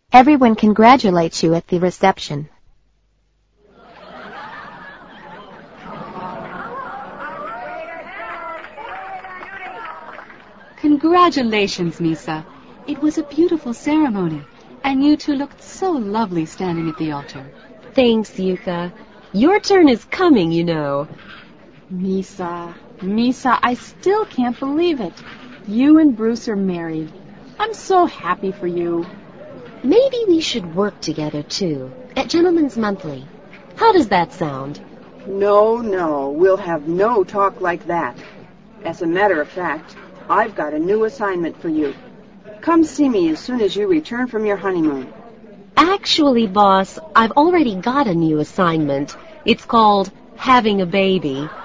Everyone congratulates you at the reception. Congratulations, Misa. It was a beautiful ceremony, and you two looked so lovely standing at the altar. Thanks, Yuka. Your turn is coming, you know. Misa, I still can't believe it. You and Bruce are married. I'm so happy for you. Maybe we should work together, too, at Gentleman's Monthly. How does that sound? No, we'll have no talk like that. As a matter of fact, I've got a new assignment for you. Come see me as soon as you return from your honeymoon. Actually, boss, I've already got a new assignment. It's called Having a Baby.